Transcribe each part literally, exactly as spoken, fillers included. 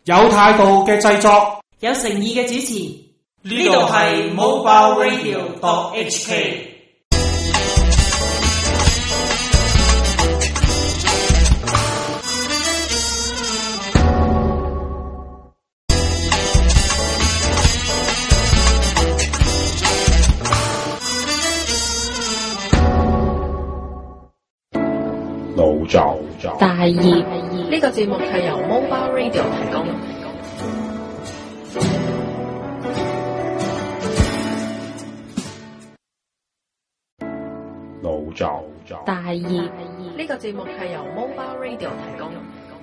有態度嘅製作， 有誠意嘅主持。 呢度係 mobile radio dot h k。 腦作大業呢個節目係由 Mobile Radio 提供。 腦作大業呢個節目係由 Mobile Radio 提供。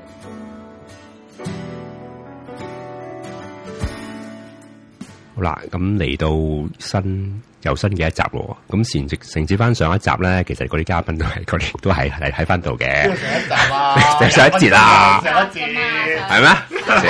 好啦，咁嚟到新又新嘅一集咯。咁承接承接翻上一集咧，其實嗰啲嘉賓都係嗰啲都係嚟喺翻度嘅。 上一集啊， 上一節啊， 上一節係咩？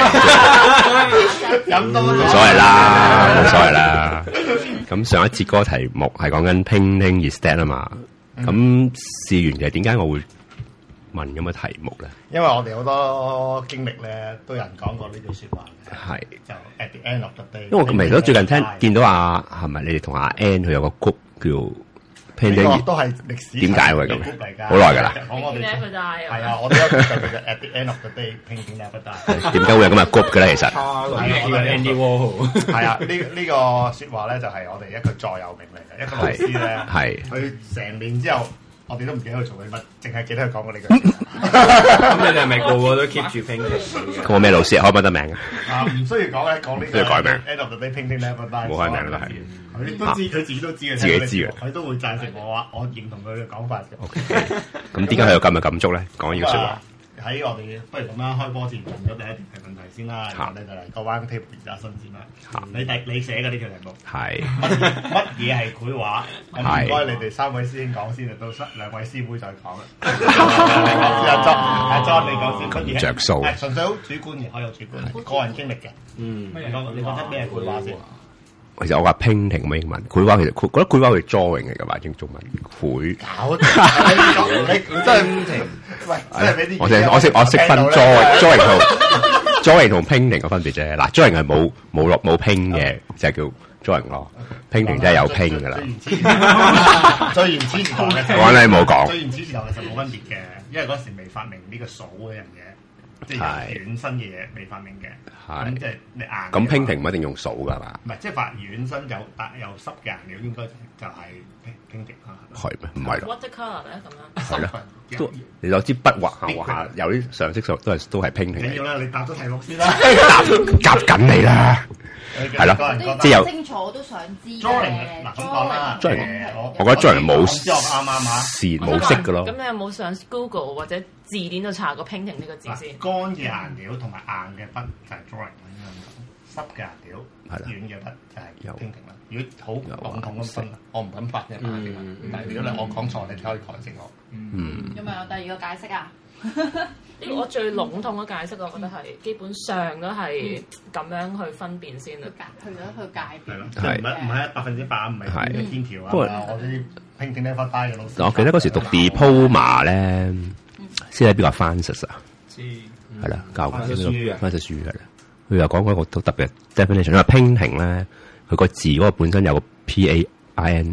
飲多冇所謂啦，冇所謂啦。咁上一節嗰個題目係講緊 Painting is dead 啊嘛。咁試完嘅點解我會問咁嘅題目咧？ 因為我哋好多經歷咧，都有人講過呢句説話嘅。係就 at the end of the day。 因為我咪都最近聽見到阿係咪你哋同阿 Ann 佢有個 group 叫 Painting， 呢個都係歷史點解會咁？好耐㗎啦。 講我哋 Never die 係啊，我哋一個就叫做 at the end of the day painting never die。 點解會有咁嘅 group 嘅咧？其實係啊 ，Andy Warhol 係啊，呢呢個説話咧就係我哋一個座右銘嚟嘅，一個老師咧， 係佢成年之後。我哋都唔記得佢做緊乜，淨係記得佢講過呢句。 咁你哋係咪個個都 keep 住 painting？ 個咩老師開唔得名啊？ 啊，唔需要講咧，講呢個。 需要改名。 End of the day painting never die。 冇開名都係。 佢都知，佢自己都知嘅。 自己知嘅。 佢都會贊成我話，我認同佢嘅講法嘅。 OK。咁點解佢有咁嘅感觸咧？講呢個説話。 喺我哋不如咁啦，開波前問咗第一條題問題先啦，我哋就嚟個 round table discussion先啦。你第你寫嘅呢條題目係乜嘢係繪畫？咁唔該你哋三位師兄講先，到兩位師妹再講啦。阿 John，阿 John 你講先，乜嘢？ 着數。 誒，純粹好主觀嘅，可以有主觀，個人經歷嘅。嗯。乜嘢講？你覺得咩係繪畫先？ 其實我話 painting 咁英文，繪畫其實覺得繪畫係 drawing 嚟㗎嘛，用中文繪。 搞你你真係喂，真係俾啲。 我識我識我識分 drawing 同 drawing 同 painting 嘅分別啫。嗱 drawing 係冇冇落冇拼嘅，就係叫 drawing 咯。painting 真係有拼㗎啦。 最原始時代嘅。 我啱你冇講。 最原始時代其實冇分別嘅，因為嗰時未發明呢個數嗰樣嘢。即係軟身嘅嘢未發明嘅，咁即係你硬。咁 painting 唔一定用數㗎嘛？ 唔係，即係發軟身有帶有濕嘅顏料，應該就係 painting 啦。 係咩？唔係咯。 Watercolor 咧咁樣。 係咯。都你攞支筆畫下畫下，有啲常識上都係都係 painting。 緊要啦，你答咗題目先啦。 答夾緊你啦。係咯，即係有清楚都想知嘅。 嗱咁講啦， 我我覺得 drawing 冇試冇識嘅咯。 咁你有冇上 Google 或者字典度查過 painting 呢個字先？ 乾嘅顏料同埋硬嘅筆就係 drawing 啦，濕嘅顏料、軟嘅筆就係 painting 啦。如果好籠統咁分，我唔敢發嘅，但係如果你我講錯，你可以改正我。 嗯。 有冇有第二個解釋啊？ 呢個我最籠統嘅解釋，我覺得係基本上都係咁樣去分辨先啦。 去咗去界別。 係咯，即係唔係唔係百分之百唔係天條啊！我啲 painting never die嘅老師。 我記得嗰時讀 diploma 咧，先係邊個 Francis 啊？ 知係啦，教翻隻書啊， 翻隻書係啦。佢又講過一個都特別 definition，因為 painting 咧，佢個字嗰個本身有個 P A I N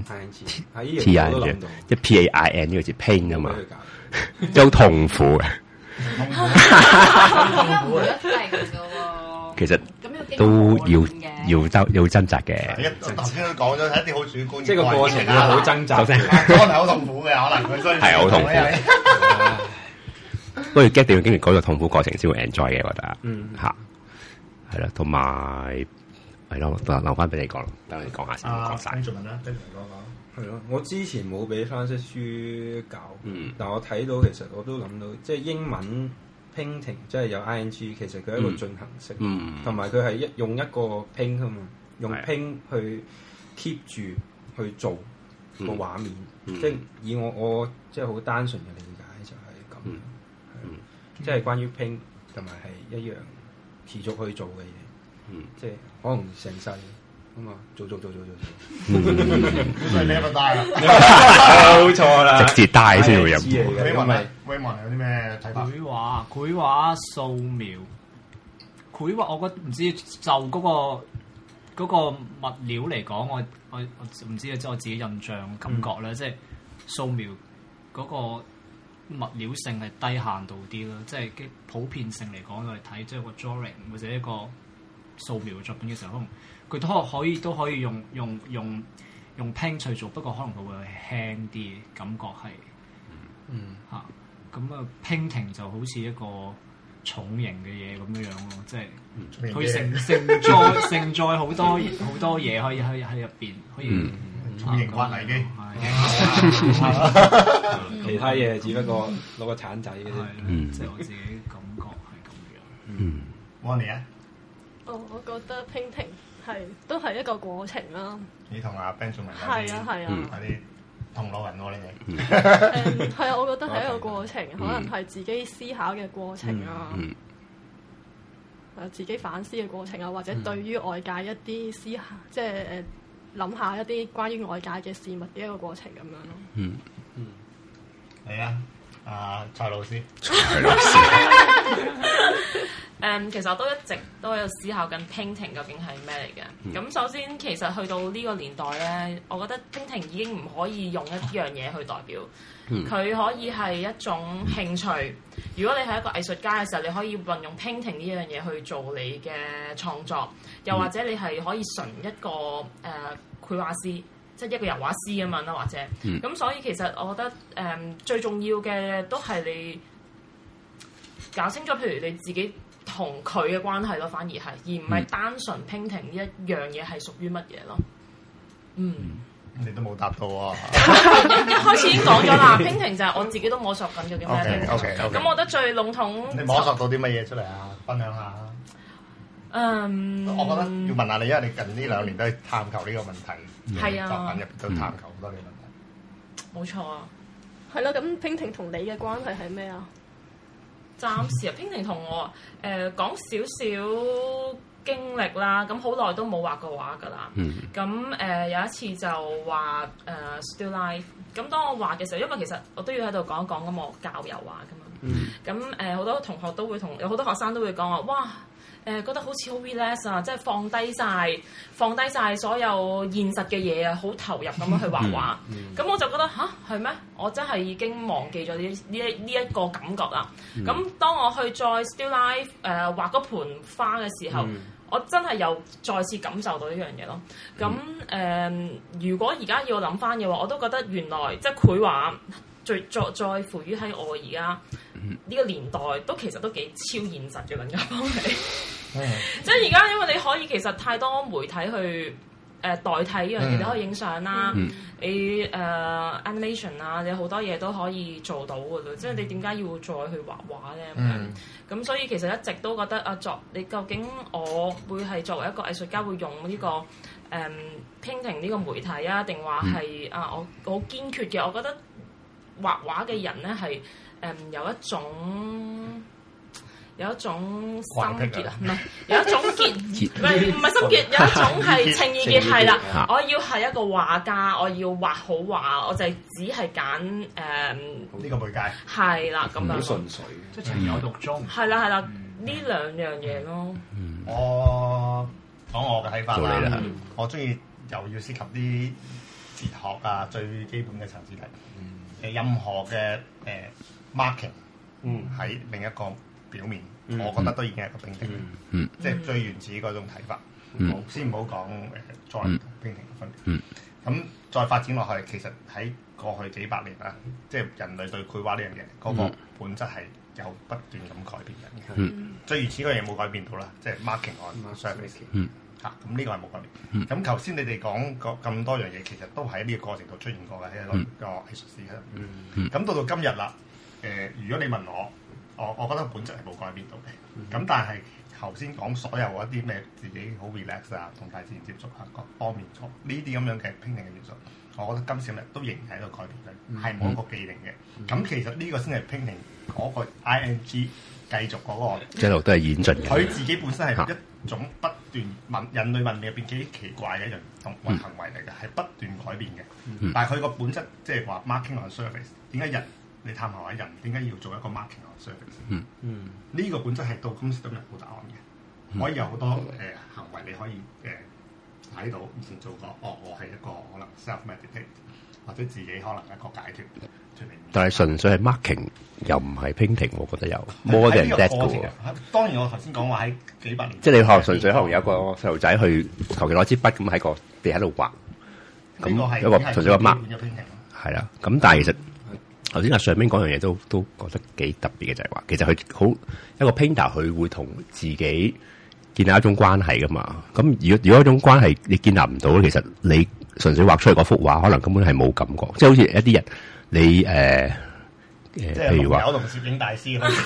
T I N 即係 P A I N 呢個字 pain 啊嘛。即係好痛苦嘅，其實都要要掙要掙扎嘅。 頭先都講咗係一啲好主觀， 即係個過程要好掙扎， 可能係好痛苦嘅，可能佢需係好痛苦。不過 get 到經歷嗰個痛苦過程先會 enjoy 嘅，我覺得。嗯，嚇係啦，同埋係咯，留翻俾你講，等你講下先，講曬。 做問啦，跟住講講。 係咯，我之前冇俾翻識書教， 嗯、 但我睇到其實我都諗到，即係英文 painting 即係有 ing，其實佢係一個進行式，同埋佢係一用一個 paint 啊嘛，用 paint 去 keep 住去做個畫面，嗯、即係以我我即係好單純嘅理解就係咁， 嗯嗯、 即係關於 paint 同埋係一樣持續去做嘅嘢， 嗯、 即係可能成世。咁啊，做做做做做做， 咁係 never die 啦， 冇錯啦， 直接 die 先會有。 威文咪威文有啲咩睇法？ 繪畫、繪畫、素描、 繪畫我覺得唔知就嗰、嗰個嗰、嗰個物料嚟講，我我我唔知啊，即係我自己印象感覺咧，嗯、即係素描嗰個物料性係低限度啲啦，即係普遍性嚟講，我哋睇即係個 drawing 或者一個素描作品嘅時候，可能佢都可可以都可以用用用用 paint 去做，不過可能佢會輕啲感覺係嗯嚇咁啊 painting 就好似一個重型嘅嘢咁樣樣咯，即係佢承承載承載好多好多嘢可以喺喺入邊，可以重型挖泥機， 其他嘢只不過攞個鏟仔嘅啫。 即係我自己感覺係咁樣。 嗯 Wally 啊？ 哦，我覺得 painting 係都係一個過程啦。 你同阿 Benjamin 係啊係啊， 嗰啲同路人喎你哋。 誒係啊，我覺得係一個過程，可能係自己思考嘅過程啊，誒自己反思嘅過程啊，或者對於外界一啲思考，即係誒諗下一啲關於外界嘅事物嘅一個過程咁樣咯。 嗯嗯，係啊，阿蔡老師。 蔡老師。 誒，um, 其實我都一直都喺度思考緊 painting 究竟係咩嚟嘅。咁、嗯、首先，其實去到呢個年代咧，我覺得 painting 已經唔可以用一樣嘢去代表。佢、嗯、可以係一種興趣。如果你係一個藝術家嘅時候，你可以運用 painting 呢樣嘢去做你嘅創作。又或者你係可以純一個誒繪畫師，即係一個油畫師咁樣啦，或者。咁、嗯、所以其實我覺得誒、嗯、最重要嘅都係你搞清楚，譬如你自己同佢嘅關係咯，反而係，而唔係單純 painting 呢一樣嘢係屬於乜嘢咯。嗯， 你都冇答到啊！ 一一開始已經講咗啦，painting 就係我自己都摸索緊究竟咩 painting。 O K O K。 咁我覺得最籠統。 你摸索到啲乜嘢出嚟啊？分享下。 嗯。 我覺得要問下你，因為你近呢兩年都係探求呢個問題， 係啊， 作品入邊都探求好多呢個問題。 冇錯啊。 係咯，咁 painting 同你嘅關係係咩啊？ 暫時啊 painting 同我誒講少少經歷啦，咁好耐都冇畫過畫噶啦。咁誒、嗯呃、有一次就畫誒、呃、still life。咁當我畫嘅時候，因為其實我都要喺度講一講咁，我教油畫噶嘛。咁誒好多同學都會同有好多學生都會講話，哇！誒、呃、覺得好似好 relax 啊，即係放低晒，放低晒所有現實嘅嘢啊，好投入咁樣去畫畫。咁、嗯嗯、我就覺得吓，係咩？我真係已經忘記咗呢呢一呢一個感覺啦。咁、嗯、當我去再 still life 誒、呃、畫嗰盆花嘅時候，嗯、我真係又再次感受到呢樣嘢咯。咁誒、呃，如果而家要諗翻嘅話，我都覺得原來即係繪畫最在在乎於喺我而家呢個年代，都其實都幾超現實嘅，更加幫你。即係而家，因為你可以其實太多媒體去誒、呃、代替呢樣嘢，嗯、你可以影相啦，嗯、你誒、uh, animation 啊，你好多嘢都可以做到㗎啦。嗯、即係你點解要再去畫畫咧？咁樣咁，所以其實一直都覺得啊，作你究竟我會係作為一個藝術家，會用呢、呢個誒、um, painting 呢個媒體啊，定話係啊我好堅決嘅？我覺得畫畫嘅人咧係誒有一種。有一種心結啊，唔係有一種結，唔係唔係心結，有一種係情意結，係啦。我要係一個畫家，我要畫好畫，我就係只係揀誒呢個媒介， 係啦咁樣。 好純粹， 即係情有獨鍾。係啦係啦，呢兩樣嘢咯。 我講我嘅睇法啦，我中意又要涉及啲哲學啊，最基本嘅層次題。誒，任何嘅誒 marking，嗯，喺另一個表面，嗯、我覺得都已經係個 painting，嗯、即係最原始嗰種睇法。嗯、先唔好講誒 drawing 同 painting 嘅分別。咁、嗯、再發展落去，其實喺過去幾百年啦，即係人類對繪畫呢樣嘢嗰個本質係有不斷咁改變緊嘅。嗯、最原始嗰樣嘢冇改變到啦，即係 marking on surface。嚇，咁呢個係冇改變。咁頭先你哋講個咁多樣嘢，其實都喺呢個過程度出現過嘅，喺一個個藝術史嘅。咁到到今日啦，誒，如果你問我，我我覺得本質係冇改變到嘅。咁但係頭先講所有一啲咩自己好 relax 啊，同大自然接觸啊，各方面錯呢啲咁樣嘅 painting 嘅元素，我覺得今時今日都仍然喺度改變緊，係冇一個既定嘅。咁其實呢個先係 painting 嗰個 I N G 繼續嗰個一路都係演進嘅。 佢自己本身係一種不斷文人類文明入邊幾奇怪嘅一樣動為行為嚟嘅，係不斷改變嘅。但係佢個本質即係話 marking on surface， 點解人你探下人點解要做一個 marking on surface？ 嗯嗯，呢個本質係到今時今日冇答案嘅。 可以有好多誒、呃、行為你可以誒睇、呃、到以前做過，哦，我係一個可能 self meditate 或者自己可能一個解脫。 但係純粹係 marking 又唔係 painting， 我覺得有 more than that 嘅喎。 當然我頭先講話喺幾百年， 即係你可能純粹可能有個細路仔去求其攞支筆咁喺個地喺度畫，咁一個純粹個 mark 係啦。咁但係其實頭先阿上邊講樣嘢都都覺得幾特別嘅，就係話其實佢好一個 painter 佢會同自己建立一種關係噶嘛。咁如果如果一種關係你建立唔到，其實你純粹畫出嚟嗰幅畫，可能根本係冇感覺。即係好似一啲人。你誒誒，譬如話，有同攝影大師類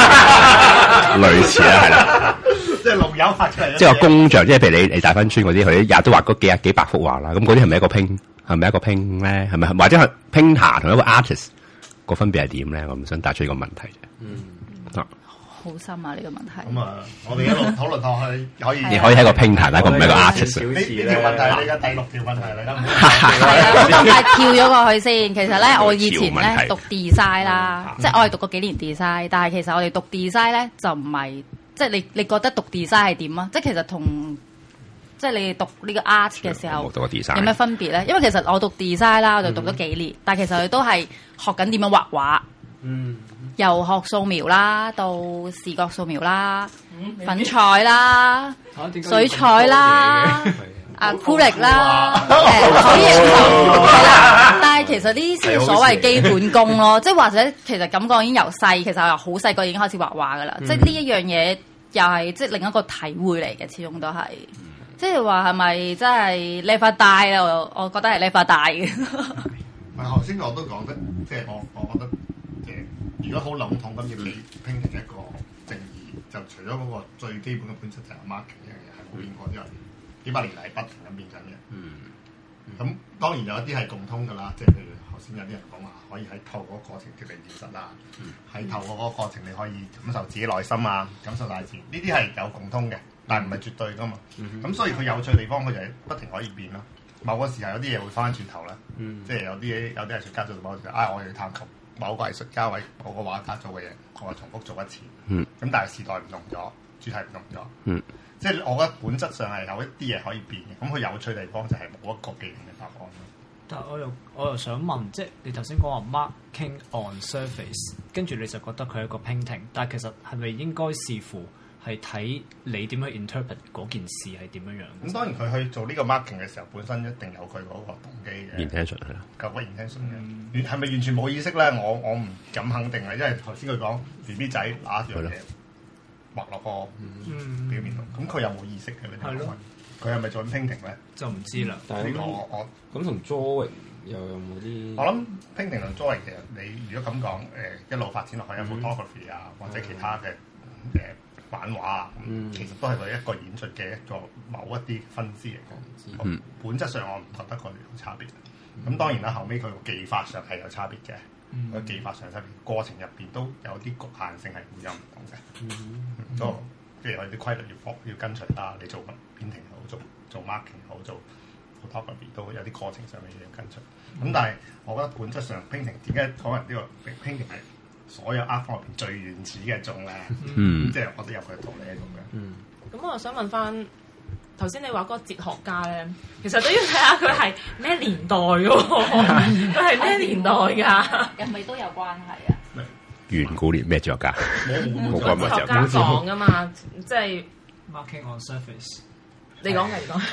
似啦，係啦， 即係龍友畫出嚟， 即係個工匠，即係譬如你你大芬村嗰啲，佢日日都畫嗰幾啊幾百幅畫啦。咁嗰啲係咪一個拼？係咪一個拼咧？係咪或者係 painter 同一個 artist 個分別係點咧？我唔想帶出呢個問題啫。嗯，啊。 好深啊！呢、這個問題。 咁啊，我哋一路討論落去，可以。 你可以係個 painter，但係唔係個 artist。 呢呢條問題係你嘅第六條問題嚟㗎。 我咁快跳咗過去先。其實咧，我以前咧讀 design 啦，即係我係讀過幾年 design，但係其實我哋讀 design 咧就唔係，即係你你覺得讀 design 係點啊？即係其實同即係你讀呢個 art 嘅時候有咩分別咧？因為其實我讀 design 啦，我就讀咗幾年，嗯、但係其實佢都係學緊點樣畫畫。嗯。由學素描啦，到視覺素描啦，嗯、粉彩啦，啊、水彩啦，啊酷力啦，誒可以係啦。但係其實呢啲先所謂基本功咯，即係或者其實感覺已經由細，其實我由好細個已經開始畫畫噶啦。嗯、即係呢一樣嘢又係即係另一個體會嚟嘅，始終都係。嗯、即係話係咪真係叻發大啊？我我覺得係叻發大嘅。 唔係頭先我都講得，即係我我覺得。如果好籠統咁要你拼成一個定義，就除咗嗰個最基本嘅本質就係 marking 呢樣嘢係冇變過之外，幾百年嚟不停咁變緊嘅。嗯。咁、嗯、當然有一啲係共通㗎啦，即係譬如頭先有啲人講話可以喺透過嗰個過程脫離現實啦，喺、嗯、透過嗰個過程你可以感受自己內心啊，感受大自然，呢啲係有共通嘅，但係唔係絕對㗎嘛。咁、嗯、所以佢有趣嘅地方，佢就係不停可以變咯。某個時候有啲嘢會翻轉頭啦，嗯、即係有啲有啲藝術家做到某個時候，啊我要探求。某個藝術家為某個畫家做嘅嘢，我重複做一次。嗯。咁但係時代唔同咗，主題唔同咗。嗯。即係我覺得本質上係有一啲嘢可以變嘅。咁佢有趣地方就係冇一個既定嘅答案咯。 但係我又我又想問，即係你頭先講話 marking on surface，跟住你就覺得佢係一個 painting，但係其實係咪應該視乎係睇你點去 interpret 嗰件事係點樣樣？咁當然佢去做呢個 marking 嘅時候，本身一定有佢嗰個動機嘅。 intention 係啦， 夠個 intention 嘅。係咪完全冇意識咧？我我唔敢肯定啊，因為頭先佢講 B B 仔拿住樣嘢畫落個表面度，咁佢有冇意識嘅咧？係咯，佢係咪做緊 painting 咧？ 就唔知啦。 但係我我咁同 drawing 又有冇啲？ 我諗 painting 同 drawing 其實你如果咁講，誒一路發展落去有 photography 啊，或者其他嘅誒。版畫啊，嗯、其實都係佢一個演出嘅一個某一啲分支嚟講，嗯、本質上我唔覺得佢有差別。咁、嗯、當然啦，後尾佢個技法上係有差別嘅，佢、嗯、技法上差別，過程入邊都有啲局限性係會有唔同嘅。都即係有啲規律要要跟隨啦。你做編程好，做做 marketing 好，做 photography 都有啲過程上嘅嘢要跟隨。咁、嗯、但係我覺得本質上 painting 點解可能呢個 painting 係所有 art form 入邊最原始嘅一種咧，嗯、即係我都有佢嘅道理喺度嘅。嗯，咁我想問翻頭先你話嗰個哲學家咧，其實都要睇下佢係咩年代嘅喎，佢係咩年代㗎？ 係咪都有關係啊？ 遠古年咩哲學家？ 冇關哲學家講㗎嘛，即係 marking on surface。 你講係講，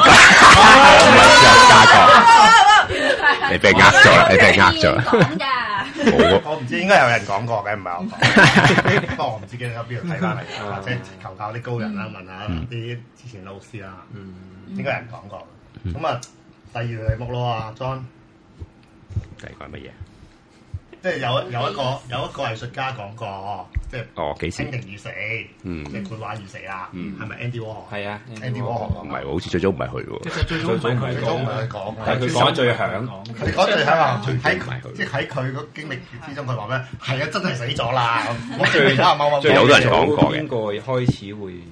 你俾人呃咗啦！你俾人呃咗啦！ 講㗎， 冇，我唔知應該有人講過嘅，唔係我講。不過我唔知喺邊度睇翻嚟，或者求教啲高人啦，問下啲之前老師啦，應該有人講過。咁啊，第二題目咯啊 ，John。 第二個係乜嘢？ 即係有有一個有一個藝術家講過，即係哦幾時？ Painting已死，嗯，即係繪畫已死啦，嗯，係咪 Andy Warhol？係啊 ，Andy Warhol 唔係喎，好似最早唔係佢喎。 其實最早唔係佢講，唔係佢講， 但係佢講得最響。 佢講最響啊！喺即係喺佢個經歷之中，佢話咩？係啊，真係死咗啦！我最最有好多人講過嘅。 邊個開始會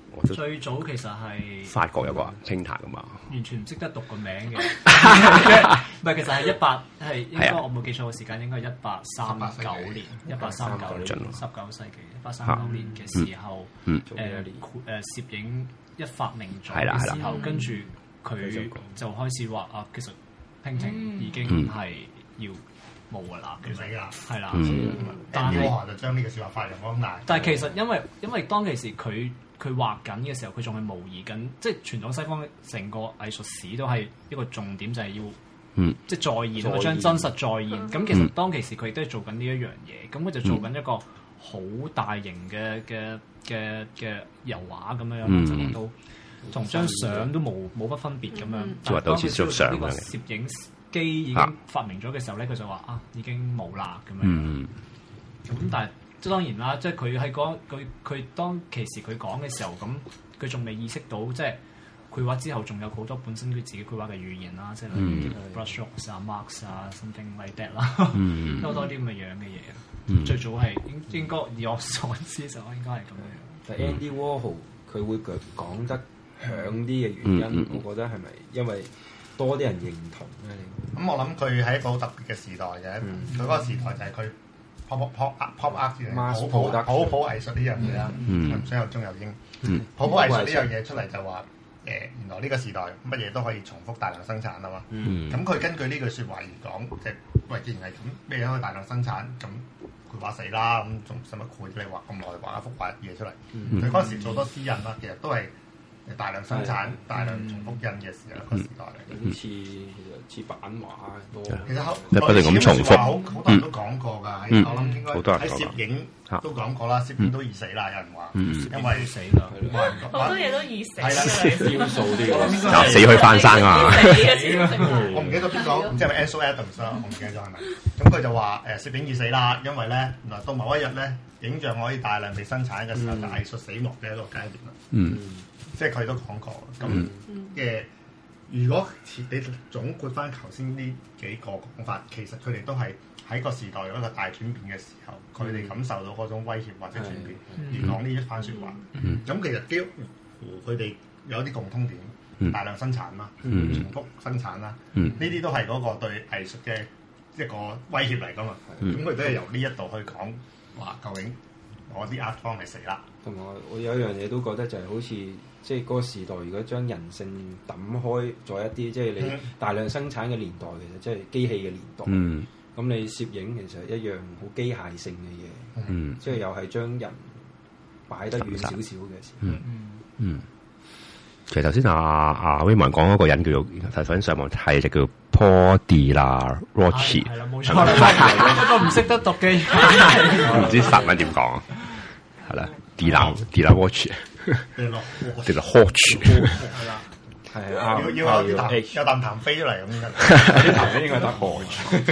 最早其實係法國有個 painter 噶嘛， 完全唔識得讀個名嘅，唔係其實係一八係應該我冇記錯嘅時間應該係一八三九年，一八三九年十九世紀一八三九年嘅時候，誒誒攝影一發明咗嘅時候，跟住佢就開始話啊，其實 painting 已經係要冇㗎啦，其實係啦，但係就將呢個説話發揚光大。 但係其實因為因為當其時佢佢畫緊嘅時候，佢仲係模擬緊，即係傳統西方成個藝術史都係一個重點，就係要、嗯、即係再現，將真實再現。咁、嗯、其實當其時佢亦都係做緊呢一樣嘢，咁佢就做緊一個好大型嘅嘅嘅嘅油畫咁樣樣，就都同張相都冇冇乜分別咁樣。 即係當佢知道相呢個攝影機已經發明咗嘅時候咧，佢就話啊已經冇啦咁樣。咁、嗯、但係。即係當然啦，即係佢喺講佢佢當其時佢講嘅時候，咁佢仲未意識到，即係繪畫之後仲有好多本身佢自己繪畫嘅語言啦，即係例如 brushstrokes 啊、marks 啊、something like that 啦，多多啲咁嘅樣嘅嘢。嗯、最早係應應該以我所知就應該係咁樣。 但 Andy Warhol 佢會講得響啲嘅原因，嗯嗯、我覺得係咪因為多啲人認同咧？ 咁、嗯、我諗佢係一個好特別嘅時代嘅，佢嗰、嗯、個時代就係佢。pop pop pop art 嘅普普普普藝術呢樣嘢啦，唔想有中有英。普普藝術呢樣嘢出嚟就話誒，原來呢個時代乜嘢都可以重複大量生產啊嘛。咁佢根據呢句説話而講，即係喂，既然係咁，咩嘢可以大量生產？咁佢畫死啦，咁仲使乜攰你畫咁耐畫一幅畫嘢出嚟？佢嗰時做多私印啦，其實都係大量生產、大量重複印嘅時候個時代嚟。 好似似版畫多。 其實不斷咁重複， 好好多人都講過㗎。喺我諗應該喺攝影都講過啦，攝影都易死啦，有人話，因為死啦， 好多嘢都易死。 係啦， 雕塑啲， 嗱死去翻生啊！ 我唔記得邊個，即係 Ansel Adams 啦，我唔記得咗係咪？咁佢就話誒攝影易死啦，因為咧原來到某一日咧，影像可以大量被生產嘅時候，就藝術死亡嘅一個階段啦。嗯。即係佢都講過，咁嘅、嗯、如果你總括翻頭先呢幾個講法，其實佢哋都係喺個時代有一個大轉變嘅時候，佢哋、嗯、感受到嗰種威脅或者轉變，嗯、而講呢一番説話。咁、嗯、其實幾乎佢哋有啲共通點，嗯、大量生產啦，嗯、重複生產啦，呢啲、嗯、都係嗰個對藝術嘅一個威脅嚟㗎嘛。咁佢哋都係由呢一度去講話，究竟我啲 art form 係死啦。 同埋我有一樣嘢都覺得就係好似。即係嗰個時代，如果將人性抌開咗一啲，即係你大量生產嘅年代，其實即係機器嘅年代。嗯，咁你攝影其實一樣好機械性嘅嘢。嗯，即係又係將人擺得遠少少嘅時候。嗯嗯。其實頭先阿阿 Raymond 講嗰個人叫做頭先上網睇就叫 Paul Della-Rocci。係啦，冇錯。 一個唔識得讀嘅， 唔知法文點講。係啦 ，Della Della-Rocci。其實 Hodge 係啦，係啊，要要有啲痰有啖痰飛出嚟咁嘅，啲痰飛應該得 Hodge。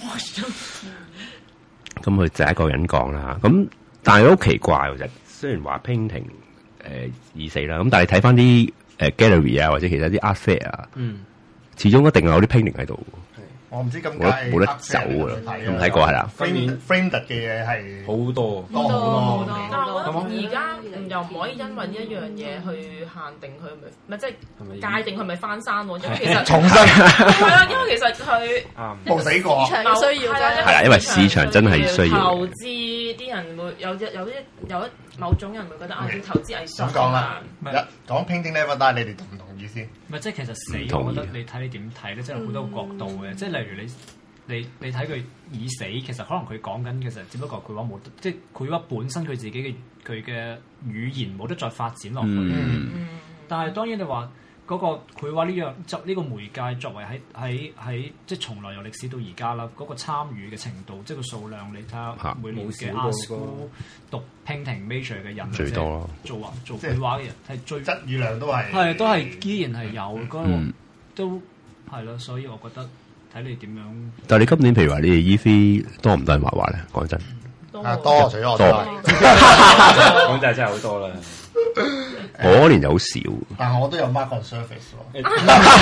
咁佢就一個人講啦，咁但係都好奇怪喎，就雖然話 painting 誒易死啦，咁但係睇翻啲誒 gallery 啊或者其他啲 art fair 啊，嗯，始終一定有啲 painting 喺度。 我唔知咁解冇得走㗎啦，唔睇過係啦。 frame frame 嘅嘢係好多多好多， 但係我覺得而家又唔可以因為呢一樣嘢去限定佢咪，唔係即係界定佢咪翻山喎？因為其實重生係啊，因為其實佢冇死過， 市場需要啫。 係啦，因為市場真係需要投資，啲人會有啲有啲有一某種人會覺得啊，要投資藝術。 咁講啦，一講 painting never die，你哋同唔同意先？ 唔係即係其實死，我覺得你睇你點睇咧，即係好多個角度嘅，即係例如你。你你睇佢已死，其實可能佢講緊其實只不過佢話冇，即係佢話本身佢自己嘅佢嘅語言冇得再發展落去。嗯嗯、但係當然你話嗰、嗰個佢話呢樣作呢個媒介作為喺喺喺即係從來由歷史到而家啦，嗰、嗰個參與嘅程度，即係個數量，你睇下每年嘅 art school 讀 painting major 嘅人最多咯， 做畫做繪畫嘅人係最質與量都係係都係依然係有嗰、嗯、都係咯，所以我覺得。睇你點樣？ 但係你今年譬如話你哋 E V 多唔多人畫畫咧？講真， 啊多，除咗我多， 講真係真係好多啦。 我嗰年就好少， 但係我都有 mark on surface 喎。 你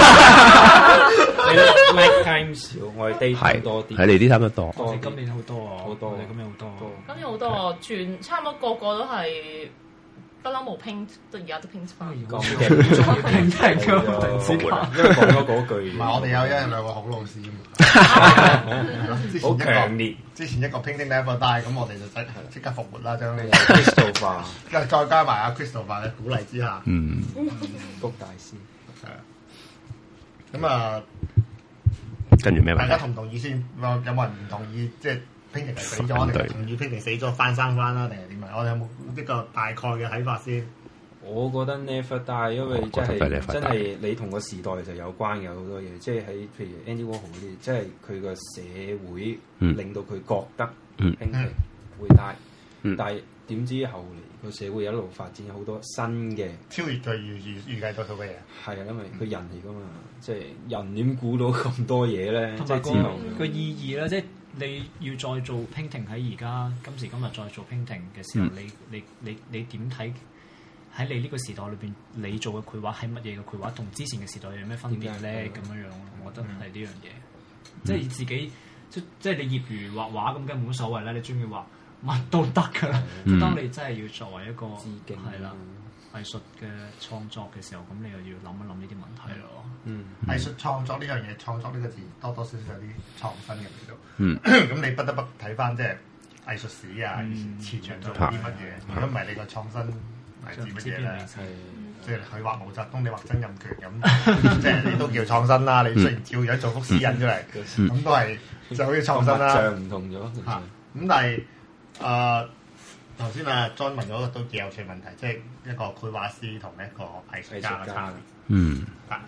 night time 少，我哋 day 多啲。 係你啲差唔多多。 我哋今年好多啊， 好多， 我哋今年好多。 今年好多，全差唔多個個都係不嬲冇 paint，到而家都 paint 翻。 講嘅唔中意 paint 嘅，因為講咗嗰句。 唔係我哋有一兩個好老師嘛。 好強烈。 之前一個 painting never die，咁我哋就即即刻復活啦，將呢個 crystal 化， 再再加埋阿 crystal 化嘅鼓勵之下， 嗯， 谷大師係啊。咁啊， 跟住咩？ 大家同唔同意先？有冇人唔同意？即係 painting 係死咗，定係同意 painting 死咗翻生翻啦？定係點啊？我哋有冇一個大概嘅睇法先？ 我覺得 never die，因為即係真係你同個時代就有關嘅好多嘢，即係喺譬如 Andy Warhol 嗰啲，即係佢個社會令到佢覺得 painting 會 die，但係點知後嚟個社會一路發展有好多新嘅超越佢預預預計到到嘅嘢。 係啊，因為佢人嚟噶嘛，即係人點估到咁多嘢咧？ 同埋個個意義咧，即係你要再做 painting 喺而家今時今日再做 painting 嘅時候，你你你你點睇？喺你呢個時代裏邊，你做嘅繪畫係乜嘢嘅繪畫，同之前嘅時代有咩分別咧？咁樣樣，我覺得係呢樣嘢。嗯、即係自己，即即係你業餘畫畫咁，梗係冇乜所謂啦。你中意畫乜都得㗎啦。嗯、當你真係要作為一個係啦藝術嘅創作嘅時候，咁你又要諗一諗呢啲問題咯。 嗯，藝術創作呢樣嘢，創作呢個字多多少少有啲創新嘅味道。 嗯， 咁你不得不睇翻即係藝術史啊，以前前場做啲乜嘢？如果唔係你個創新。係指乜嘢咧？即係佢畫毛澤東，你畫曾蔭權咁，即係你都叫創新啦。你雖然照樣做幅私印出嚟，咁都係就好似創新啦。 像唔同咗嚇。咁但係誒頭先啊 John 問咗個都幾有趣問題，即係一個繪畫師同一個藝術家嘅差別。 嗯。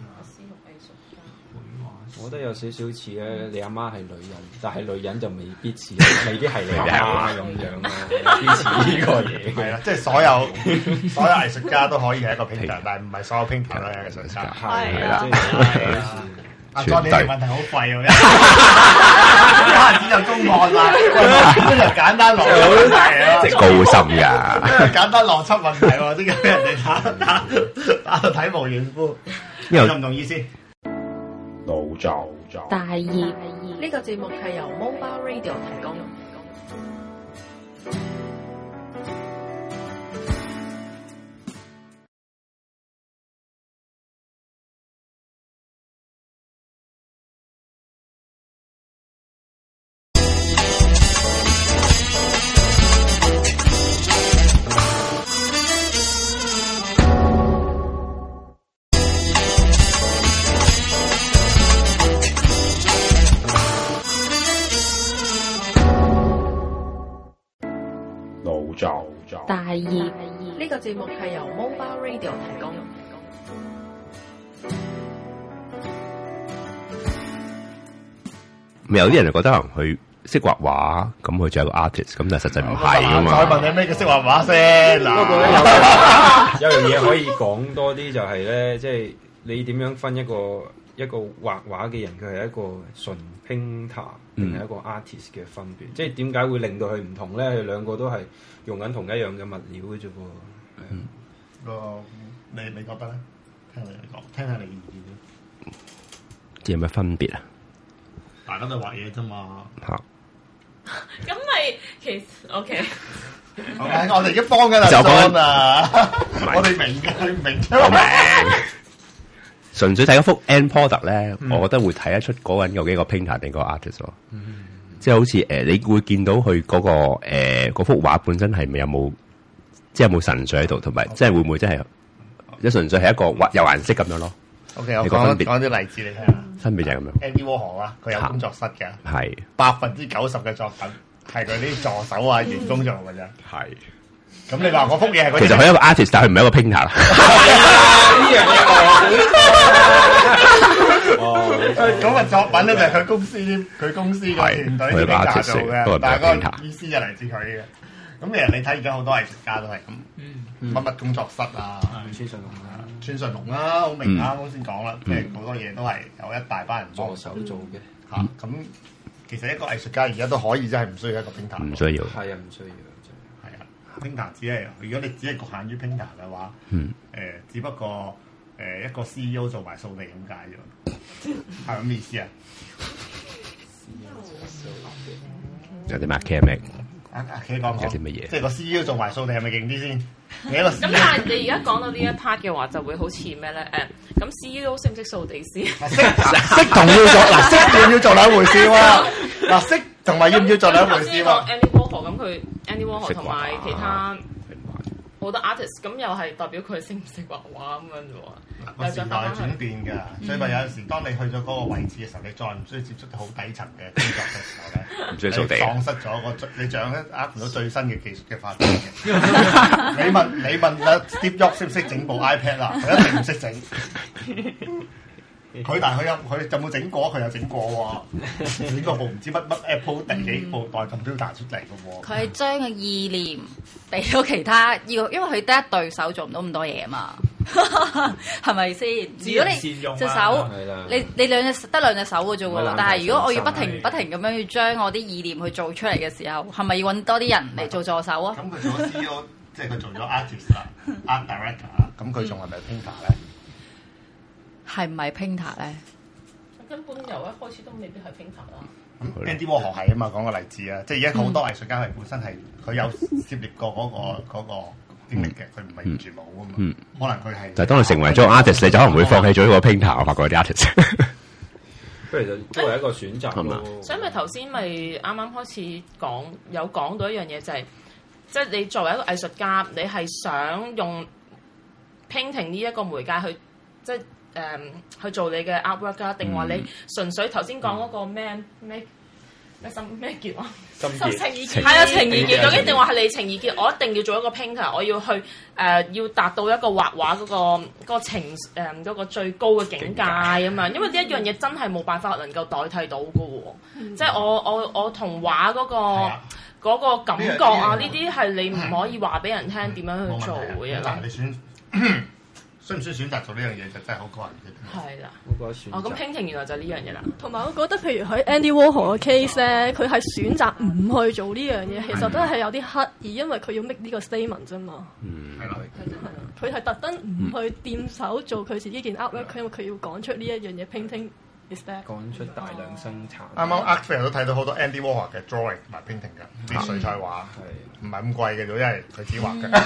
我覺得有少少似咧，你阿媽係女人，但係女人就未必似，未必係你阿媽咁樣咯，未必似呢個嘢。 係啦，即係所有所有藝術家都可以係一個 painter，但係唔係所有 painter 都係藝術家。 係啦， 阿 John 呢條問題好廢喎，一下子就中案啦，呢就簡單邏輯問題啊， 即係高深㗎， 簡單邏輯問題喎，即係俾人哋打打打到體無完膚，同唔同意先？ 腦作大業呢個節目係由 Mobile Radio 提供。大業呢個節目係由 Mobile Radio 提供。 有啲人就覺得可能佢識畫畫，咁佢就係個 artist，咁但係實際唔係啊嘛。 再問你咩叫識畫畫先？嗱， 有樣嘢可以講多啲就係咧，即係你點樣分一個一個畫畫嘅人，佢係一個純 painter 定係一個 artist 嘅分別？即係點解會令到佢唔同咧？佢兩個都係用緊同一樣嘅物料嘅啫噃。 嗯，個你你覺得咧？聽你講，聽下你意見啫。 即係有咩分別啊？ 大家都畫嘢啫嘛。嚇。 咁咪其實 OK。 我我哋已經幫緊阿 John 啊！我哋明嘅，佢唔明啫。我明。 純粹睇嗰幅 end product 咧，我覺得會睇得出嗰個人有幾個 painter 定個 artist 咯。即係好似誒，你會見到佢嗰個誒嗰幅畫本身係咪有冇，即係有冇神髓喺度，同埋即係會唔會真係即純粹係一個畫有顏色咁樣咯 ？OK，我講講啲例子你聽下。 分別就係咁樣。 Andy Warhol 啊，佢有工作室嘅， 係百分之九十嘅作品係佢啲助手啊、員工做嘅啫。 係。 咁你話嗰幅嘢係其實佢係一個 artist，但係佢唔係一個 painter。 呢樣嘢哦，嗰個作品咧就係佢公司佢公司嘅團隊啲 painter 做嘅，但係嗰個意思就嚟自佢嘅。咁其實你睇而家好多藝術家都係咁，乜乜工作室啊， 村上隆啊， 村上隆啦，好明啱啱先講啦，即係好多嘢都係有一大班人幫手做嘅嚇。咁其實一個藝術家而家都可以真係唔需要一個 painter， 唔需要， 係啊，唔需要。 painter 只係，如果你只係局限於 painter 嘅話，誒、 嗯呃，只不過誒、呃、一個 C E O 做埋掃地咁解啫，係咁意思啊？ 有啲 market 咩阿阿企講講啲乜嘢？ 即係個 C E O 做埋數，你係咪勁啲先？你一個 C E O 咁但係你而家講到呢一 part 嘅話，就會好似咩咧？誒，咁 C E O 識唔識掃地先？ 識識同要做嗱，識要唔要做兩回事喎。嗱，識同埋要唔要做兩回事喎。 Andy Warhol 咁佢 Andy Warhol 同埋其他好多 artist，咁又係代表佢識唔識畫畫咁樣啫喎。 個時代轉變㗎，所以咪有陣時，當你去咗嗰個位置嘅時候，你再唔需要接觸好底層嘅工作嘅時候咧， 唔需要掃地， 喪失咗個你掌握唔到最新嘅技術嘅發展嘅。你問你問阿 Steve Jobs 識唔識整部 iPad 啦？佢一定唔識整。佢但係佢有佢有冇整過？佢有整過喎，整個部唔知乜乜 Apple 第幾部代 computer 出嚟嘅喎。 佢係將個意念俾咗其他，要因為佢得一對手做唔到咁多嘢嘛，係咪先？如果你隻手，你你兩隻得兩隻手嘅啫喎，但係如果我要不停不停咁樣要將我啲意念去做出嚟嘅時候，係咪要揾多啲人嚟做助手啊？ 咁佢做咗 C E O，即係佢做咗 artist 啦，art director 啦，咁佢仲係咪 painter 咧？ 係唔係 painter 咧？ 根本由一開始都未必係 painter 啦。 咁 Andy Warhol 係啊嘛，講個例子啊，即係而家好多藝術家係本身係佢有涉獵過嗰個嗰個經歷嘅，佢唔係完全冇啊嘛。 嗯， 可能佢係。 但係當你成為咗 artist，你就可能會放棄咗呢個 painter。我發覺啲 artist， 不如就都係一個選擇咯。 所以咪頭先咪啱啱開始講有講到一樣嘢，就係即係你作為一個藝術家，你係想用 painting 呢一個媒介去即係。誒、um, 去做你嘅 artwork 啊，定話你純粹頭先講嗰個咩咩咩心咩結啊？心情意結係啊，情意結究竟定話係你情意結？我一定要做一個 painter，我要去誒、呃、要達到一個畫畫嗰、嗰個嗰個情誒嗰、呃嗰個最高嘅境界啊嘛，因為呢一樣嘢真係冇辦法能夠代替到嘅喎，嗯、即係我我我同畫嗰、嗰個嗰、啊、個感覺啊，呢啲係你唔可以話俾人聽點樣去做嘅啦。 需唔需要選擇做呢樣嘢就真係好個人嘅。 係啦， 我覺得選擇。 哦，咁 painting 原來就係呢樣嘢啦。 同埋我覺得，譬如喺 Andy Warhol 嘅 case 咧，佢係選擇唔去做呢樣嘢，其實都係有啲刻意，因為佢要 make 呢個 statement 啫嘛。 嗯， 係啦，佢係特登唔去掂手做佢自己件 artwork，因為佢要講出呢一樣嘢 painting is that。 講出大量生產。 啱啱 Art Fair 都睇到好多 Andy Warhol 嘅 drawing 同埋 painting 嘅啲水彩畫，係唔係咁貴嘅啫，因為佢自己畫嘅。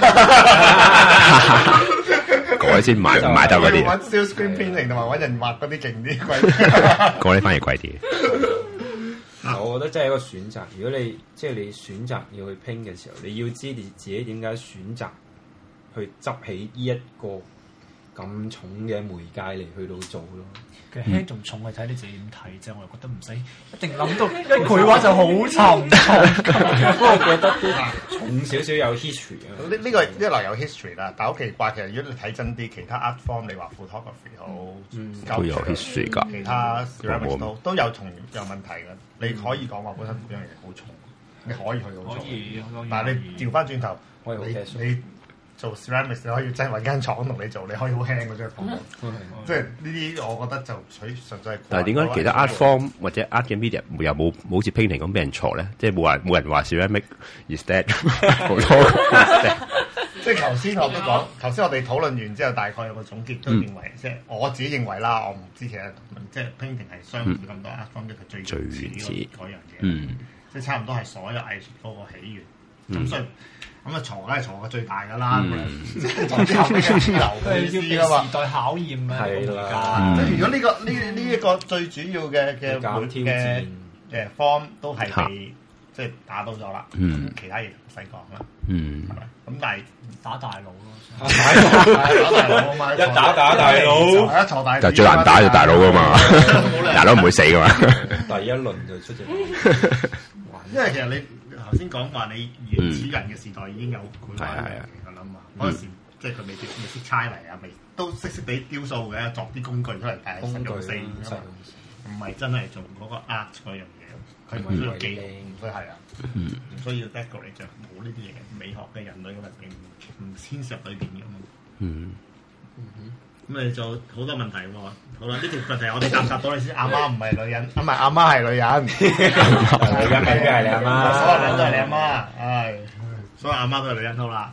嗰啲先買唔買得嗰啲。 揾 silk screen painting 同埋揾人畫嗰啲勁啲貴。 嗰啲反而貴啲。 我覺得真係一個選擇。如果你即係你選擇要去拼嘅時候，你要知你自己點解選擇去執起呢一個咁重嘅媒介嚟去到做咯。 其實輕重重係睇你自己點睇啫，我又覺得唔使一定諗到，因為佢話就好沉重。 不過我覺得都重少少有 history 啊。 呢呢個一來有 history 啦，但係好奇怪，其實如果你睇真啲，其他 art form 你話 photography 好， 都有 history 㗎。 其他 ceramics 都都有同有問題嘅。你可以講話本身嗰樣嘢好重，你可以去到重，但係你調翻轉頭，你你。做 ceramics 你可以真係揾間廠同你做，你可以好輕嗰張貨，即係呢啲我覺得就取純粹係。 但係點解其他 art form 或者 art 嘅 media 又冇冇好似 painting 咁俾人錯咧？即係冇人冇人話 ceramic is dead 好多。 即係頭先我都講，頭先我哋討論完之後，大概有個總結都認為，即係我自己認為啦，我唔知其實即係 painting 係相對咁多 art form 嘅最最原始嗰樣嘢，嗯，即係差唔多係所有藝術嗰個起源。咁所以咁啊，錯梗係錯個最大㗎啦，即係總之後尾嘅流意思㗎嘛， 時代考驗啊， 係啦。即係如果呢個呢呢一個最主要嘅嘅嘅嘅 form 都係被即係打到咗啦，其他嘢唔使講啦，係咪？咁但係打大佬咯， 打大佬啊嘛， 一打打大佬， 一坐大， 但係最難打就大佬㗎嘛，大佬唔會死㗎嘛。 第一輪就出咗， 因為其實你。頭先講話你原始人嘅時代已經有繪畫嘅嘢㗎啦嘛，嗰陣時即係佢未未識猜泥啊，未都識識地雕塑嘅，作啲工具出嚟，但係實用性唔係真係做嗰個 art 嗰樣嘢，佢唔係需要技，所以係啊，唔需要 decorate 就冇呢啲嘢，美學嘅人類嘅並唔牽涉裏邊嘅嘛。嗯，咁你就好多問題喎。好啦，呢條問題我哋答唔答到你先？阿媽唔係女人，唔係阿媽係女人， 女人未必係你阿媽， 所有人都係你阿媽，唉，所有阿媽都係女人好啦。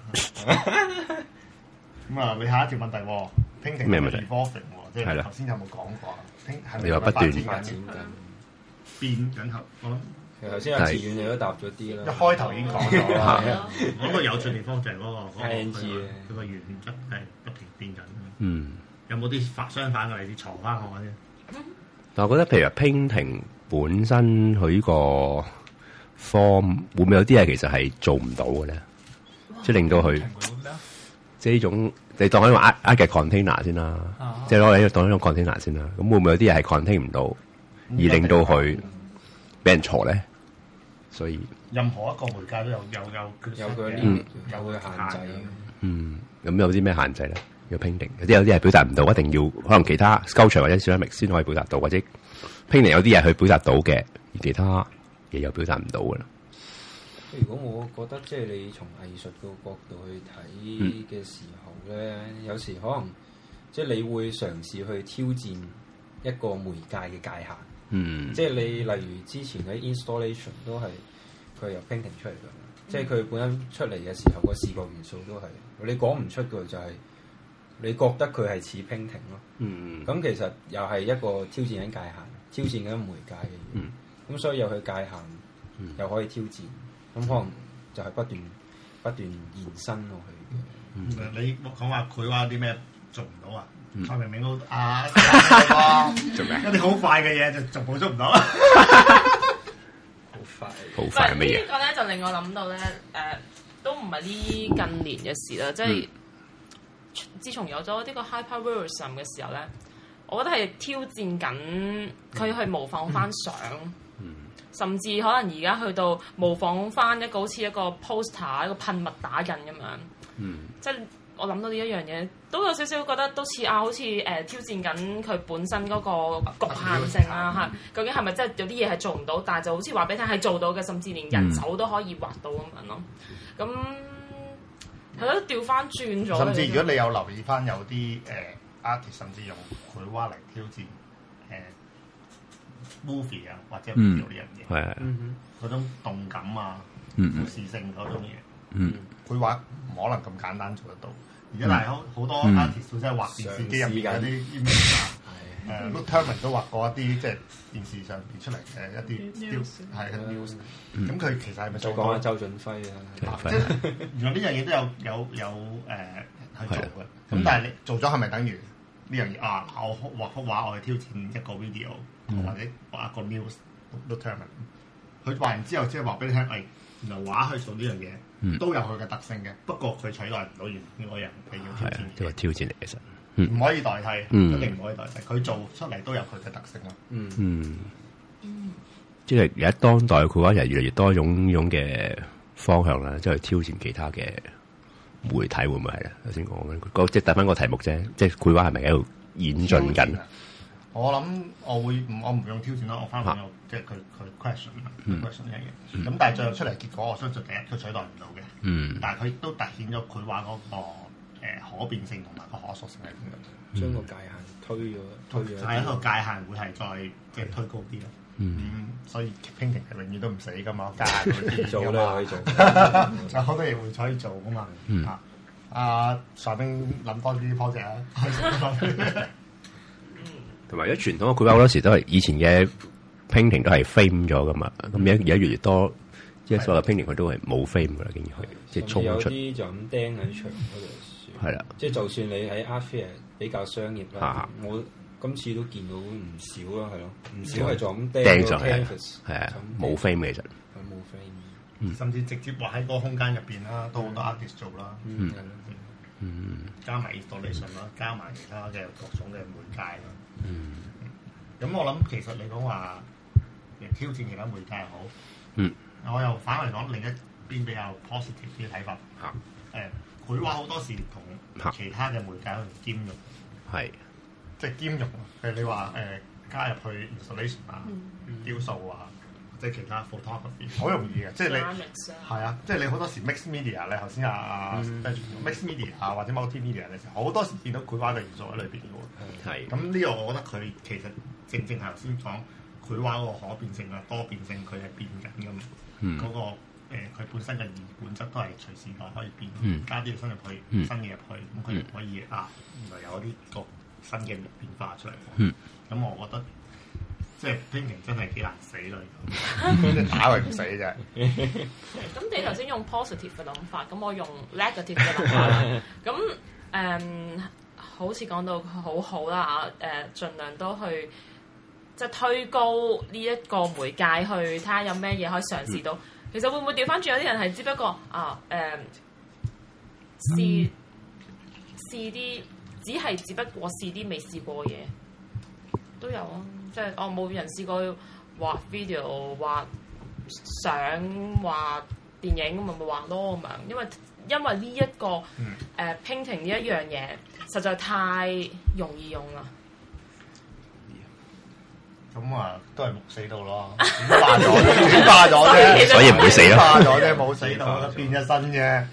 咁啊，你下一條問題喎，painting 咩問題 ？evolving 喎，即係頭先有冇講過？ 你話不斷發展緊，變緊後，我諗其實頭先阿志遠你都答咗啲啦， 一開頭已經講咗啦。嗰個有趣地方就係嗰個 I N G 佢個原則係不停變緊。 嗯， 有冇啲反相反嘅例子？嘈翻我先。 但我覺得譬如話 painting 本身佢呢個 form 會唔會有啲嘢其實係做唔到嘅咧？即係令到佢即係呢種你當一個 art art 嘅 container 先啦，啊、即係攞嚟當一種 container 先啦。咁會唔會有啲嘢係 contain 唔到，而令到佢俾人嘈咧？所以任何一個媒介都有有有有佢嗯有佢限制。 嗯，咁有啲咩限制咧？要 painting 有啲有啲係表達唔到，一定要可能其他 sculpture 或者 ceramic 先可以表達到，或者 painting 有啲嘢去表達到嘅，而其他嘢又表達唔到嘅啦。 如果我覺得即係你從藝術個角度去睇嘅時候咧，嗯、有時可能即係你會嘗試去挑戰一個媒介嘅界限。 嗯， 即係你例如之前嘅 installation 都係佢係由 painting 出嚟㗎，嗯、即係佢本身出嚟嘅時候個視覺元素都係你講唔出嘅，就係你覺得佢係似 painting 咯。 嗯， 咁其實又係一個挑戰緊界限，挑戰緊媒介嘅嘢。嗯，咁所以有佢界限，嗯、又可以挑戰，咁可能就係不斷不斷延伸落去嘅。 嗯、你講話佢話啲咩做唔到啊？蔡明明都啊，做咩？一啲好快嘅嘢就就捕捉唔到。好快， 好快咩嘢？ 呢個咧就令我諗到咧，誒、呃，都唔係呢近年嘅事啦。即係、嗯、自從有咗呢個 hyperrealism 嘅時候咧，我覺得係挑戰緊佢去模仿翻相，嗯、甚至可能而家去到模仿翻一個好似一個 poster 一個噴墨打印咁樣。嗯，即係。我諗到呢一樣嘢，都有少少覺得都似啊，好似誒、呃、挑戰緊佢本身嗰個局限性啦嚇。究竟係咪真係有啲嘢係做唔到，但係就好似話俾你聽係做到嘅，甚至連人手都可以畫到咁樣咯。咁係咯，調翻轉咗。 甚至如果你有留意翻有啲誒、呃、artist，甚至用繪畫嚟挑戰誒、呃、movie 啊或者 video 呢樣嘢，係嗰種動感啊、故事性嗰種嘢， 嗯， 繪畫唔可能咁簡單做得到。而家但係好好多 artist 即係畫電視機入邊嗰啲 image 啊，誒 Luke Turman 都畫過一啲即係電視上邊出嚟嘅一啲 news 係 news，咁佢其實係咪做講下周俊輝啊？ 即係原來呢樣嘢都有有有誒去做嘅，咁但係你做咗係咪等於呢樣嘢啊？我畫幅畫我去挑戰一個 video 或者畫一個 news Luke Turman，佢畫完之後即係話俾你聽，誒原來畫去做呢樣嘢。都有佢嘅特性嘅，不過佢取代唔到原本嗰人，係要挑戰嘅。 呢個挑戰嚟其實， 唔可以代替，一定唔可以代替。佢做出嚟都有佢嘅特性咯。 嗯嗯，即係而家當代嘅繪畫人越嚟越多種種嘅方向啦，即係挑戰其他嘅媒體，會唔會係咧？頭先講即係答翻個題目啫，即係繪畫係咪喺度演進緊？ 我諗我會我唔用挑戰啦，我翻去我即係佢佢 question question 呢樣嘢。咁但係最後出嚟結果，我相信第一佢取代唔到嘅。嗯。但係佢都凸顯咗繪畫嗰個誒可變性同埋個可塑性喺邊度。 將個界限推咗，推咗。 係一個界限會係再即係推高啲咯。嗯。所以 painting 係永遠都唔死噶嘛，界限可以做啦，可以做。 有好多嘢會可以做噶嘛。嗯。啊，阿上邊諗多啲 project 啊。 同埋而家傳統嘅繪畫好多時都係以前嘅 painting 都係 frame 咗噶嘛，咁而家而家越嚟越多，即係所有嘅 painting 佢都係冇 frame 噶啦，竟然係即係衝出。 有啲就咁釘喺牆嗰度算。係啦，即係就算你喺 art fair 比較商業啦，我今次都見到唔少啦，係咯，唔少係就咁釘上去， 係啊，冇 frame 其實。 冇 frame， 甚至直接畫喺個空間入邊啦，都好多 artist 做啦。嗯嗯，加埋 installation 啦，加埋其他嘅各種嘅媒介啦。嗯，咁我諗其實你講話誒挑戰其他媒介好，嗯，我又反為講另一邊比較 positive 啲嘅睇法嚇，誒繪畫好多時同其他嘅媒介可能兼容，係即係兼容，譬如你話誒加入去 installation 啊、雕塑啊，即係其他 photography 好容易嘅，即係你係啊，即係你好多時 mixed media 咧，頭先啊 mixed media 啊或者 multimedia 嘅時候，好多時見到繪畫嘅元素喺裏邊嘅喎。係，咁呢個我覺得佢其實正正係頭先講繪畫嗰個可變性啊、多變性，佢係變緊㗎嘛。嗯。嗰個誒，佢本身嘅本質都係隨時代可以變，嗯、加啲嘢新入去，嗯、新嘅入去，咁佢可以、嗯、啊，原來有啲個新嘅變化出嚟。嗯。咁我覺得即係拼停真係幾難死咯，咁打佢唔死啫。 咁你頭先用 positive 嘅諗法，咁我用 negative 嘅諗法啦。咁誒、嗯，好似講到好好啦嚇，誒、呃，盡量都去即係推高呢一個媒介去睇下有咩嘢可以嘗試到。嗯、其實會唔會調翻轉有啲人係只不過啊誒、呃、試、嗯、試啲，只係只不過試啲未試過嘢都有啊。即係我冇人試過畫 video、畫相、畫電影咁咪咪畫咯咁樣，因為因為呢、這、一個誒、嗯呃、painting 呢一樣嘢實在太容易用啦。 咁啊，都係木死到咯，轉化咗，轉化咗啫， 所以唔會死咯。 轉化咗啫，冇死到，變咗身啫。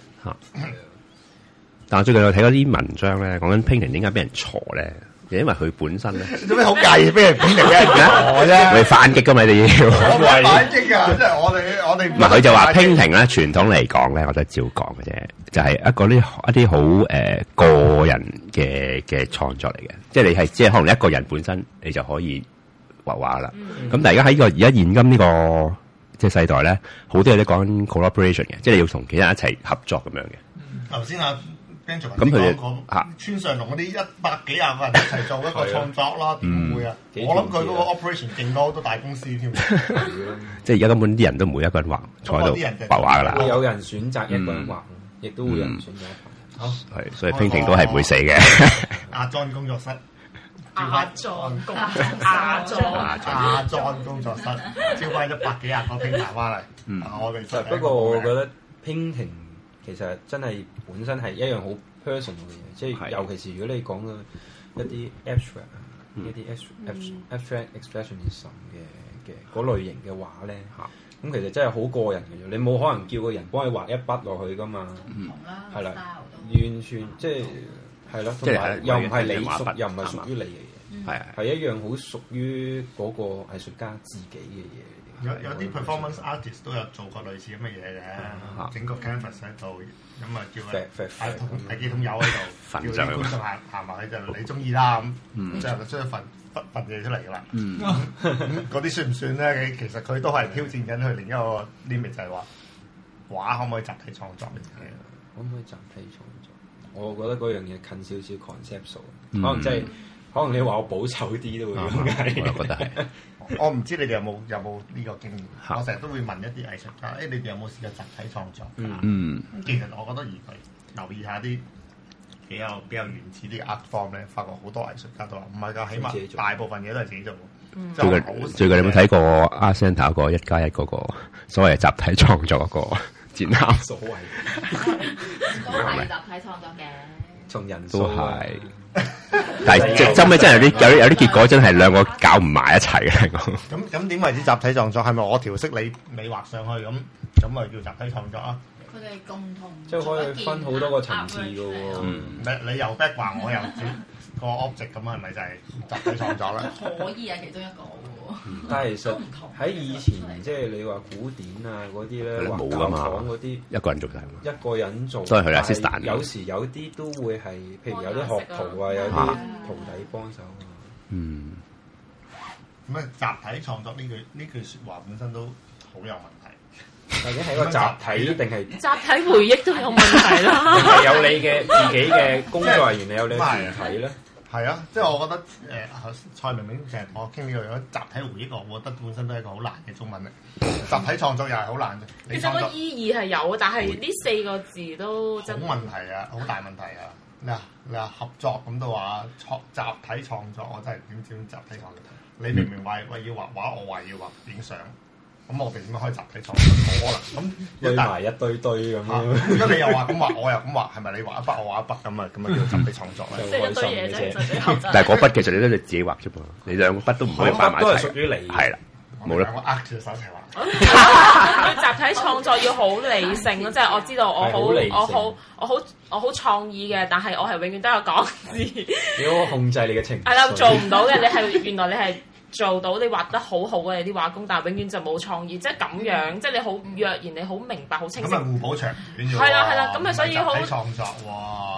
但係最近我睇嗰啲文章咧，講緊 painting 點解俾人鋤咧？因為佢本身咧， 做咩好介意俾人編嚟俾人鋤啫？ 我哋反擊噶嘛，你哋要。 我唔係反擊㗎，即係我哋我哋。 唔係佢就話 painting 咧，傳統嚟講咧，我都係照講嘅啫，就係、是、一個啲一啲好誒個人嘅嘅創作嚟嘅，即係你係即係可能一個人本身你就可以畫畫啦。咁、嗯、但係而家喺呢個而家現今呢、這個即係世代咧，好多嘢都講緊 collaboration 嘅，即係你要同其他人一齊合作咁樣嘅。 頭先啊。咁佢哋村上龍嗰啲一百幾廿個人一齊做一個創作啦，點會啊？我諗佢嗰個 operation 勁多好多大公司添。 即係而家根本啲人都唔會一個人畫，坐喺度畫畫噶啦。 會有人選擇一個人畫，亦都會有人選擇一個人。 好，係所以 painting 都係唔會死嘅。 阿 John 工作室， 阿 John 工作室，阿 John 阿 John 工作室，招翻一百幾廿個 painter 翻嚟。嗯，我哋不過我覺得 painting。其實真係本身係一樣好 personal 嘅嘢，即係尤其是如果你講嘅一啲 abstract 啊、嗯，一啲 abstract expressionism 嘅嘅嗰類型嘅畫咧，咁、嗯、其實真係好個人嘅啫，你冇可能叫個人幫你畫一筆落去噶嘛，係啦、嗯，完全即係係咯，同埋又唔係你屬，又唔係屬於你嘅嘢，係係、嗯、一樣好屬於嗰個藝術家自己嘅嘢。 有有啲 performance artist 都有做過類似咁嘅嘢嘅，整個 canvas 喺度，咁啊叫佢係桶係幾桶油喺度，叫啲觀眾行行埋去就你中意啦咁，之後就出一份份嘢出嚟噶啦。嗰啲算唔算咧？其實佢都係挑戰緊佢另一個 limit，就係話畫可唔可以集體創作嘅？ 可唔可以集體創作？我覺得嗰樣嘢近少少 conceptual，可能即係可能你話我保守啲都會咁解。 我覺得係。 我唔知你哋有冇有冇呢個經驗？我成日都會問一啲藝術家，誒、欸，你哋有冇試過集體創作？ 嗯， 咁其實我覺得如果留意下啲比較比較原始啲嘅 art form 咧，發覺好多藝術家都話唔係㗎，起碼大部分嘢都係自己做。嗯、最近最近你有冇睇過 Art Centre 嗰個一加一嗰個所謂集體創作嗰個展覽？ 所謂都係集體創作嘅， 從人都係。但係即係真係真係有啲有啲有啲結果真係兩個搞唔埋一齊嘅。 咁咁點為之集體創作？係咪我調色你你畫上去咁咁咪叫集體創作啊？ 佢哋共同即係可以分好多個層次嘅喎。 你你又 back 畫，我又個 object 咁係咪就係集體創作咧？ 可以啊，其中一個喎。 但係其實喺以前即係你話古典啊嗰啲咧，畫教堂嗰啲一個人做晒， 一個人做， 都係佢 assistant。有時有啲都會係，譬如有啲學徒啊，有啲徒弟幫手啊。 嗯。 咁啊，集體創作呢句呢句説話本身都好有問題。 或者係個集體定係集體回憶都有問題啦。 定係有你嘅自己嘅工作人員，你有你嘅團體咧？ 係啊，即係我覺得誒、呃、蔡明明成日同我傾呢個樣集體回憶，我覺得本身都係一個好難嘅中文嚟。集體創作又係好難嘅。 其實個意義係有，但係呢四個字都真好問題啊，好大問題啊！你話你話合作咁都話創集體創作，我真係點知集體創作？你明明話話要畫畫，我話要畫影相。咁我哋點樣可以集體創作？冇可能咁堆埋一堆堆咁樣。 如果你又話咁畫，我又咁畫，係咪你畫一筆，我畫一筆咁啊？咁啊叫集體創作咧？ 即係一堆嘢啫。 但係嗰筆其實你都係自己畫啫嘛，你兩個筆都唔可以擺埋一齊。 都係屬於你。 係啦，冇啦。 我握住手一齊畫。 集體創作要好理性咯，即係我知道我好我好我好我好創意嘅，但係我係永遠都有講字。 你要控制你嘅情緒。 係啦，做唔到嘅，你係原來你係。做到你畫得好好嘅你啲畫工，但係永遠就冇創意，即係咁樣，嗯、即係你好若然，你好明白，好清晰。 咁咪互補長遠。 係啦係啦，咁咪所以好。 集體創作喎，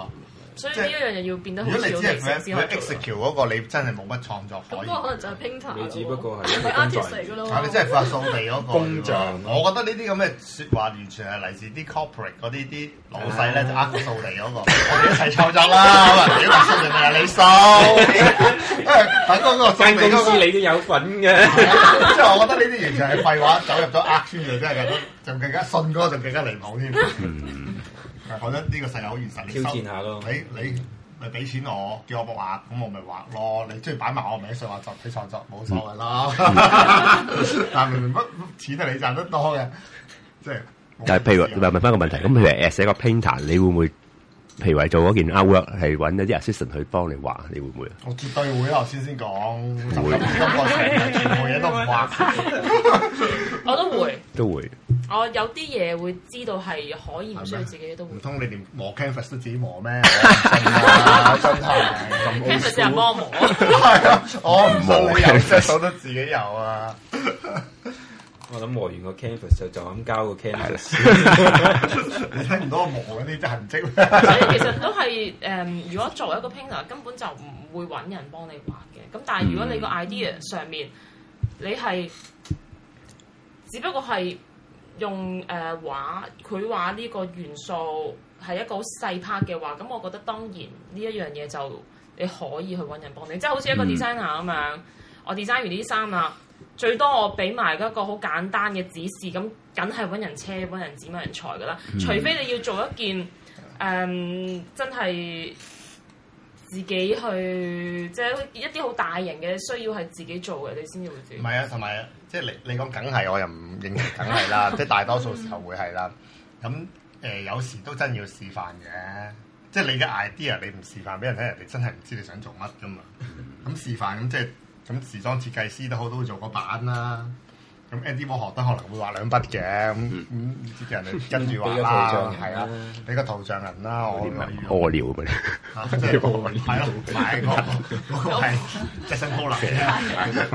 所以呢一樣嘢要變得好如果你只係佢佢 execute 嗰個，你真係冇乜創作可以。 咁嗰個可能就係 painter， 你只不過係唔係 artist 嚟㗎咯。 啊！你真係發掃地嗰個工匠。 我覺得呢啲咁嘅説話完全係嚟自啲 corporate 嗰啲啲老細咧，就呃掃地嗰個。我哋一齊創作啦，可能屌掃地咪係你掃，因為喺嗰個間公司你都有份嘅。 即係我覺得呢啲完全係廢話，走入咗呃圈就真係覺得仲更加信嗰個，仲更加離譜添。我覺得呢個世界好現實，你挑戰下咯。 你你咪俾錢我，叫我畫，咁我咪畫咯。你中意擺埋我名上畫作，你創作冇所謂啦。但係明明乜錢係你賺得多嘅，即係。 但係譬如問問翻個問題，咁譬如誒寫個 painter，你會唔會譬如話做嗰件 artwork 係揾一啲 assistant 去幫你畫，你會唔會啊？ 我絕對會啊！頭先先講，會今個成全部嘢都唔畫。 我都會， 都會。 我有啲嘢會知道係可以唔需要自己都會。 唔通你連磨 canvas 都自己磨咩？我真係咁 canvas 人幫我磨。 係啊，我唔信你有隻手都自己有啊！ 我諗磨完個 canvas 就就咁交個 canvas， 你睇唔到我磨嗰啲痕跡咩？ 所以其實都係誒、嗯，如果作為一個 painter，根本就唔會揾人幫你畫嘅。咁但係如果你個 idea 上面你係只不過係用誒、呃、畫繪畫呢個元素係一個好細 part 嘅話，咁我覺得當然呢一樣嘢就你可以去揾人幫你，即係好似一個 designer 咁樣，我 design 完呢啲衫啦。最多我俾埋一個好簡單嘅指示，咁梗係揾人車、揾人剪、揾人裁噶啦。嗯、除非你要做一件誒、嗯、真係自己去，即係一啲好大型嘅需要係自己做嘅，你先至會知。 唔係啊，同埋即係你你講梗係，我又唔認同梗係啦。即係大多數時候會係啦。咁誒、呃、有時都真要示範嘅，即係你嘅 idea 你唔示範俾人睇，人哋真係唔知你想做乜噶嘛。咁示範咁即係。咁時裝設計師都好，都會做個版啦。咁 Andy Warhol 都可能會畫兩筆嘅，咁咁啲人哋跟住畫啦，係啊，俾個圖像人啦，我屙尿咁啊，即係係咯，買個嗰個係 Jackson Pollock 嘅，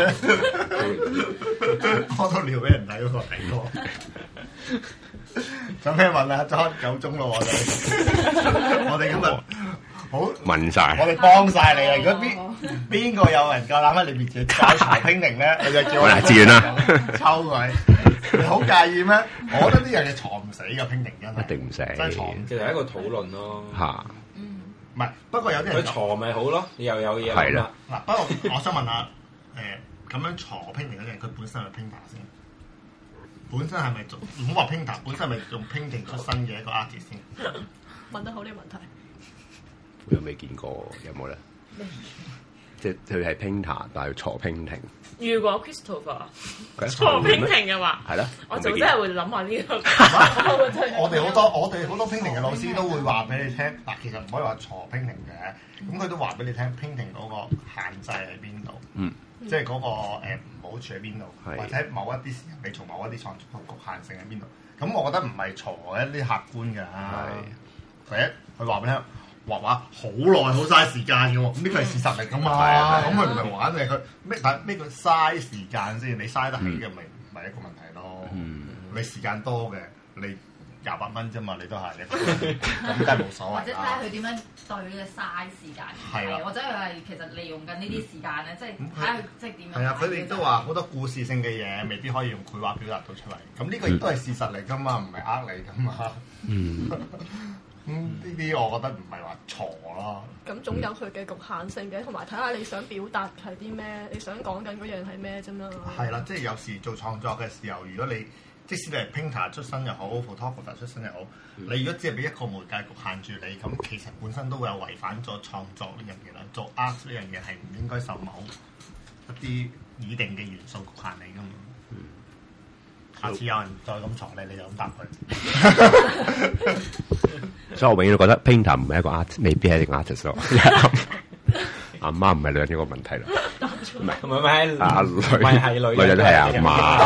屙到尿俾人睇嗰個第個。有咩問啊？咗夠鐘咯，我哋我哋今日。好問晒， 我哋幫晒你啊！如果邊邊個有人夠膽喺你面前教查拼定咧，你就叫我自願啦， 抽佢。你好介意咩？我覺得呢樣嘢藏唔死嘅拼定真係， 一定唔死。 真係藏， 其實係一個討論咯。 嚇， 嗯，唔係，不過有啲人佢藏咪好咯，你又有嘢係啦。 嗱，不過我想問下，誒咁樣藏拼定嗰啲人，佢本身係拼打先？本身係咪做唔好話拼打？本身係咪用拼定出身嘅一個 artist 先？ 問得好呢個問題。 我又未見過，有冇咧？即係佢係 painter，但係坐 painting。 如果 Christopher 坐 painting 嘅話， 係啦， 我就真係會諗下呢個。 我哋好多我哋好多 painting 嘅老師都會話俾你聽，嗱，其實唔可以話坐 painting 嘅，咁佢都話俾你聽 painting 嗰個限制喺邊度，嗯，即係嗰個誒唔好處喺邊度，或者某一啲時候你做某一啲創作個局限性喺邊度。咁我覺得唔係坐一啲客觀嘅，係第一佢話俾你聽。畫畫好耐好嘥時間嘅喎，咁呢個係事實嚟噶嘛？咁佢唔係玩嘅，佢咩？但係咩叫嘥時間先？你嘥得起嘅咪唔係一個問題咯。嗯、你時間多嘅，你廿八蚊啫嘛，你都係，咁梗係冇所謂啦。 或者睇下佢點樣對呢個嘥時間，係啊，或者佢係其實利用緊呢啲時間咧，即係睇下佢即係點樣。 係啊，佢哋都話好多故事性嘅嘢，未必可以用繪畫表達到出嚟。咁呢個亦都係事實嚟噶嘛，唔係呃你噶嘛。嗯。咁呢啲我覺得唔係話錯咯。咁總有佢嘅局限性嘅，同埋睇下你想表達係啲咩，你想講緊嗰樣係咩啫嘛。係啦，即係有時做創作嘅時候，如果你即使你係 painter 出身又好 photographer 出身又好，嗯、你如果只係俾一個媒介局限住你，咁其實本身都會有違反咗創作呢樣嘢啦。做 art 呢樣嘢係唔應該受某一啲擬定嘅元素局限你噶嘛。嗯、下次有人再咁嘈你，你就咁答佢。 所以我永遠都覺得 painter 唔係一個 art， 未必係一個 artist 咯。阿媽唔係女人呢個問題啦，唔係唔係阿女，唔係女女人係阿媽。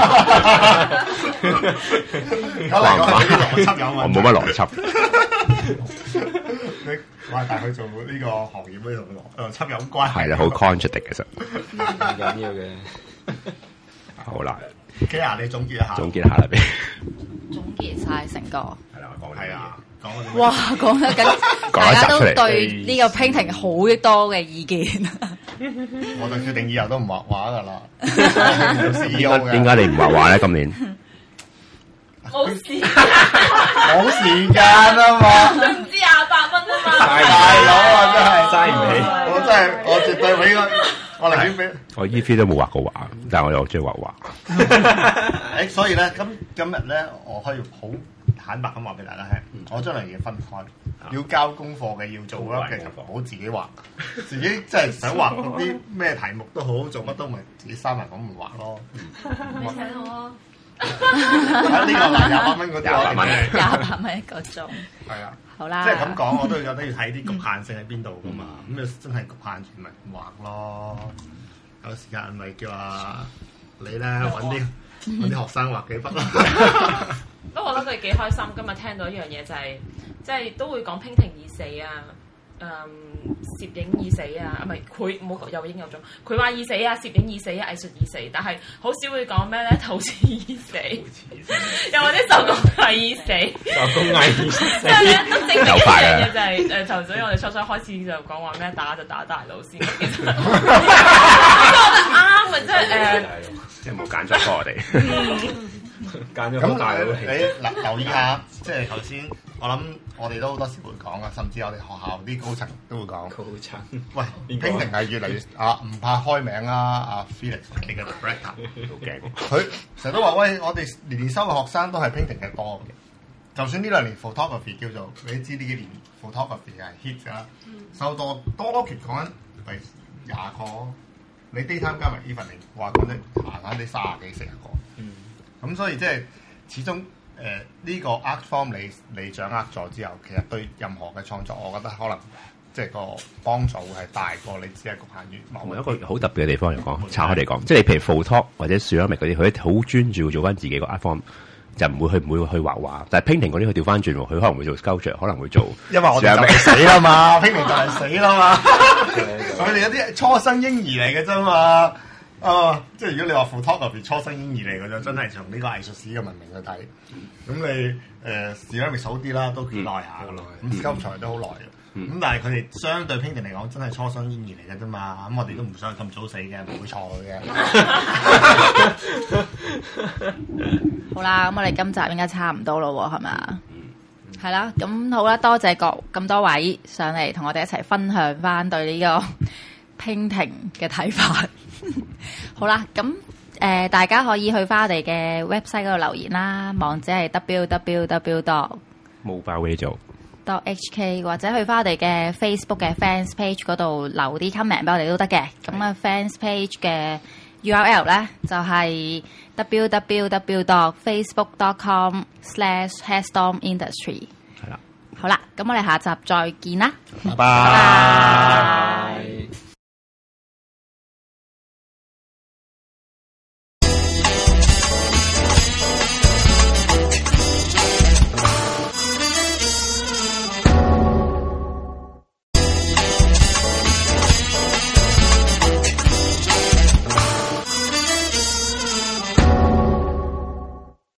我冇乜邏輯。你話但係佢做呢個行業咧同邏輯有關係啦，好 contradict 其實。唔緊要嘅。好啦。Kia，你總結一下。總結下啦，俾。 總結晒成個。 係啦，我講係啊。 講哇，講得緊，大家都對呢個 painting 好多嘅意見。 我就決定以後都唔畫畫噶啦。 點解你唔畫畫咧？今年冇時間， 冇時間啊嘛！ 唔知廿八蚊啊嘛！ 大佬啊，真係嘥唔起。 我真係我絕對俾個我寧願俾我 E P 都冇畫過畫，但係我又中意畫畫。 誒，所以咧，今今日咧，我可以好坦白咁話俾大家聽，我將嚟嘢分開，要交功課嘅要做啦，其實唔好自己畫，自己即係想畫嗰啲咩題目都好，做乜都咪自己閂埋咁唔畫咯。 你請我啊！ 呢個嗱廿八蚊嗰啲， 廿八蚊，廿八蚊一個鐘。係啊， 好啦。 即係咁講，我都覺得要睇啲局限性喺邊度噶嘛。咁啊，真係局限住咪畫咯。有時間咪叫啊你咧揾啲揾啲學生畫幾筆咯。 不過我覺得佢哋幾開心，今日聽到一樣嘢就係、是，即係都會講 painting 已死啊，誒、嗯、攝影已死啊，唔係繪冇有影有種，繪畫已死啊，攝影已死啊，藝術已死，但係好少會講咩咧，陶瓷已死，又或者手工藝已死， 手工藝已死， 即係咧都證明一樣嘢就係、是、誒，頭先我哋初初開始就講話咩打就打大佬先，其實我覺得啱啊，即係誒， 即係冇揀錯我哋。 揀咗好大佬。 你嗱留意下，即係頭先我諗我哋都好多時會講啊，甚至我哋學校啲高層都會講。 高層， 喂 ，painting 係越嚟越啊，唔怕開名啊，阿 Felix 你嘅 director 好勁，佢成日都話喂，我哋年年收嘅學生都係 painting 嘅多嘅。就算呢兩年 photography 叫做你知呢幾年 photography 係 hit 㗎啦，收多多缺講緊係廿個，你 daytime 加埋 evening 話講真行緊啲三十幾四十個。嗯。咁所以即係始終誒呢、呃這個 art form 你你掌握咗之後，其實對任何嘅創作，我覺得可能即係個幫助會係大過你只係局限於某一個好特別嘅地方嚟講，拆開嚟講，即係你譬如 photo 或者 ceramic 嗰啲，佢好專注做翻自己個 art form，就唔會去唔會去畫畫。但係 painting 嗰啲佢調翻轉，佢可能會做 sculpture，可能會做， 因為我哋就係死啦嘛，painting 就係死啦嘛，佢哋有啲初生嬰兒嚟嘅啫嘛。啊！即係如果你話 photography 初生嬰兒嚟嘅啫，真係從呢個藝術史嘅文明去睇。咁你誒時間咪數啲啦，都幾耐下嘅咯。咁 sculpture 都好耐嘅。咁但係佢哋相對 painting 嚟講，真係初生嬰兒嚟嘅啫嘛。咁我哋都唔想咁早死嘅，唔會錯嘅。 好啦，咁我哋今集應該差唔多咯喎，係咪啊？係啦，咁好啦，多謝各咁多位上嚟同我哋一齊分享翻對呢個 painting 嘅睇法。好啦，咁誒、呃、大家可以去翻我哋嘅 website 嗰度留言啦，網址係 w w w dot mobile radio dot h k 或者去翻我哋嘅 Facebook 嘅 fans page 嗰度留啲 comment 俾我哋都得嘅。咁啊 fans page 嘅 U R L 咧就係、是、w w w dot facebook dot com slash headstorm industry。係啦，好啦，咁我哋下集再見啦，拜拜。